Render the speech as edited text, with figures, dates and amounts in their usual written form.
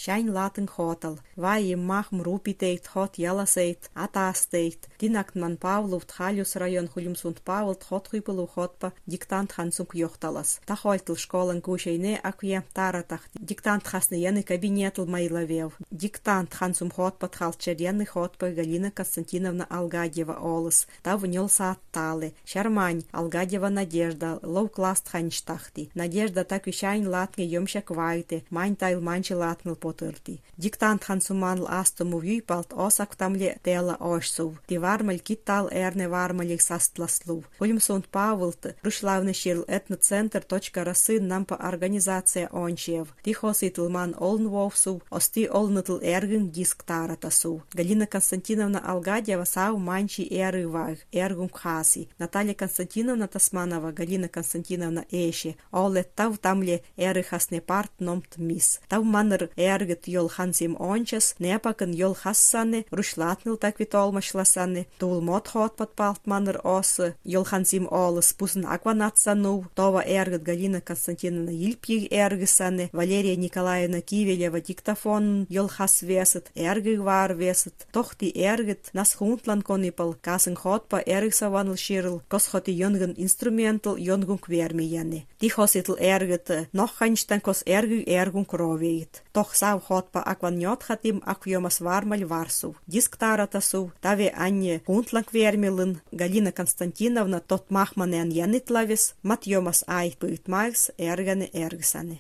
Shine laten hotel. Vai machum rupiteit hot jalaseit, atasteit. Dinakt man Pavlov Tchalius район Хулимсунд Павел тхот хыпылу хотпа диктант хансук йохталас. Тахольтл школан гушейне акве таратах. Диктант хасны яны кабинетл майлавев. Диктант хансум хотпа тхалчерьяны хотпа Галина Константиновна Алгадьева олыс. Та внел саатталы. Шармань Алгадьева Надежда. Лов класс тханчтахти. Надежда так вещайн латнге йомшак вайте. Мань тайл манчи латныл потырти. Диктант хансуманл астуму вюйпалт осак тамле тела ошсув. Ти вармаль киттал эрне вармалих састласлув. Хулимсунд Павлт рушлавны ширл этноцентр.расы нампа организация ончев. Ти хоситлман олнвовсув. Ости олнытл эргын диск таратасув. Галина Константиновна Алгадьева сау манчи эры ваг. Эргум хаси. Наталья Константиновна Тасманова. Галина Константиновна Эши. Олет тав тамле эры хасне парт номт мис. Тав маныр эргет йол хансим ончас. Непакын йол хассаны. Рушлатныл так витолмашласаны. Тул мот хот подпалт маныр осы. Йол хансим олыс пусын акванатсану. Това эргет Галина Константиновна Ильпьег эргысаны. Валерия Николаевна Кивелева диктофон йол хас весет. Эргыг вар весет. Тохти эргет нас хунтлан конипал. Касын хотпа эргсаванл ширл. Кос хоти йонгын инструментал йонгун квермияны. Ти хоситл эргет. Нох ханчтан кос эргыг эргун кровеет. Тох сав хотпа акваньот хатим аквьомас вармаль варсу. Диск таратасу. Таве анне хунтлан квермилын. Галина Константиновна тот махманен янитлавис. Матьомас айпыт магс эрганы эргсаны.